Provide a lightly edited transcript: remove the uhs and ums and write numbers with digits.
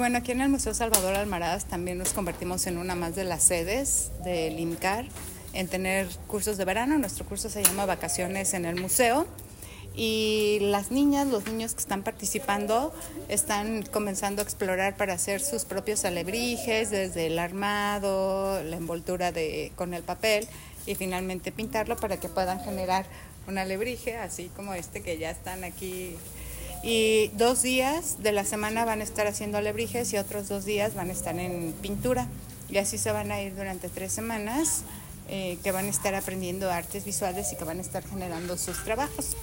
Bueno, aquí en el Museo Salvador Almaraz también nos convertimos en una más de las sedes del INCAR en tener cursos de verano. Nuestro curso se llama Vacaciones en el Museo y las niñas, los niños que están participando están comenzando a explorar para hacer sus propios alebrijes, desde el armado, la envoltura con el papel y finalmente pintarlo para que puedan generar un alebrije, así como este que ya están aquí. Y 2 días de la semana van a estar haciendo alebrijes y otros 2 días van a estar en pintura. Y así se van a ir durante 3 semanas que van a estar aprendiendo artes visuales y que van a estar generando sus trabajos.